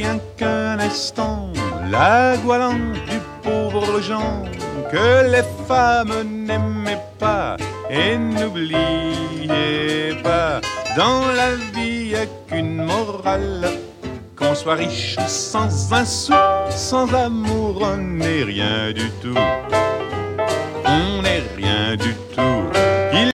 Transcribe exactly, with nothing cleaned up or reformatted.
rien qu'un instant la goualante du pauvre Jean que les femmes n'aimaient pas. Et n'oubliez pas, dans la vie y'a qu'une morale, qu'on soit riche ou sans un sou, sans amour on n'est rien du tout. On n'est rien du tout.